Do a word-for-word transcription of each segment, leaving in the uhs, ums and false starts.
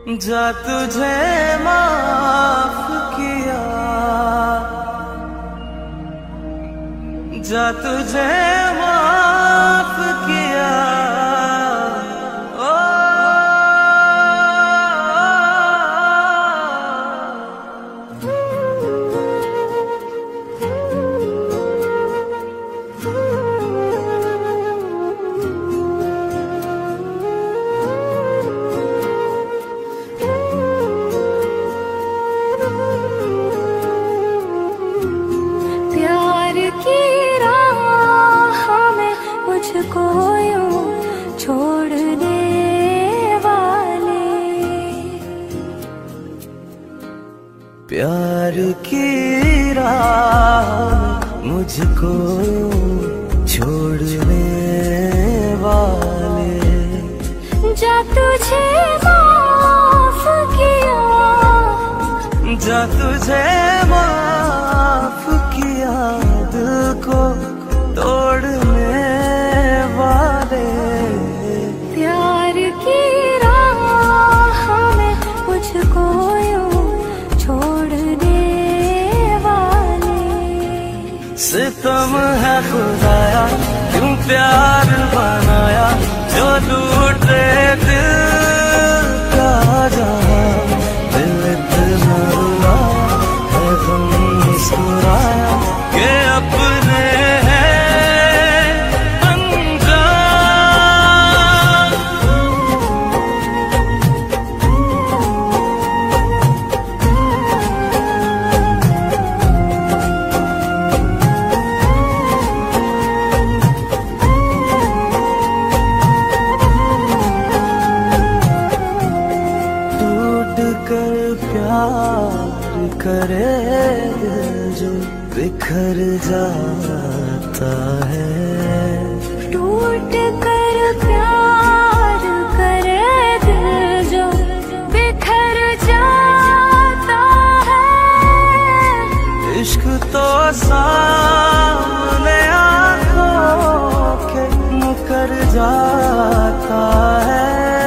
जा तुझे माफ किया, जा तुझे माफ किया। ओ मुझको यूं छोड़ने वाले, प्यार की राह मुझको छोड़ने वाले, जा तुझे माफ किया, जा तुझे माफ किया। दिल को तोड़ने वाले, प्यार की राह में मुझको यूं छोड़ने वाले। सितम है खुदाया क्यों प्यार बनाया, जो लूटे दिल का जहां। दिल इतना रुलाया है गम मुस्कुराया कि अपने कर प्यार करे जो बिखर जाता है। टूट कर प्यार करे दिल जो बिखर जाता है। इश्क तो सामने आंखों के मुकर जाता है।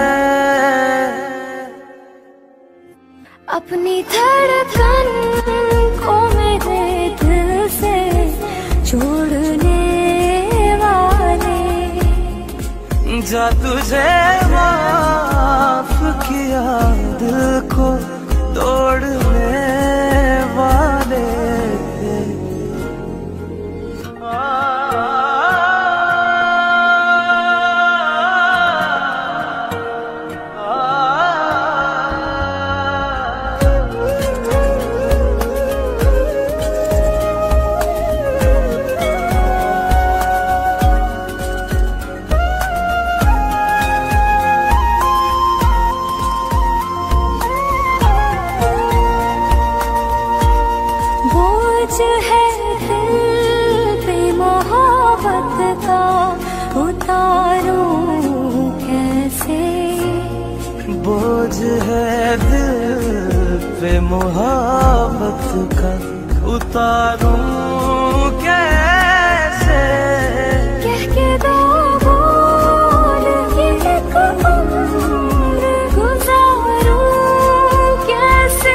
अपनी धड़कन को मेरे दिल से छोड़ने वाले, जा तुझे माफ किया। दिल को तोड़ने वाले, है दिल पे मोहब्बत का उतारूं कैसे। बोझ है दिल पे मोहब्बत का उतारूं कैसे। कह के दो बोल के एक उम्र गुजारूं कैसे।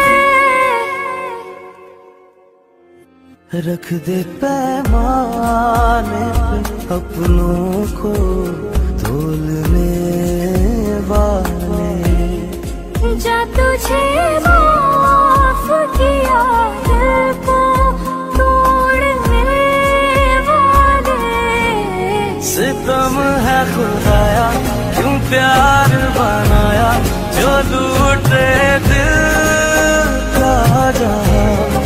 रख दे पैमाने पे अपनों को तोलने वाले, जा तुझे माफ किया। दिल को तोड़ने वाले, सितम है खुदाया क्यों प्यार बनाया, जो लूटे दिल का जहां।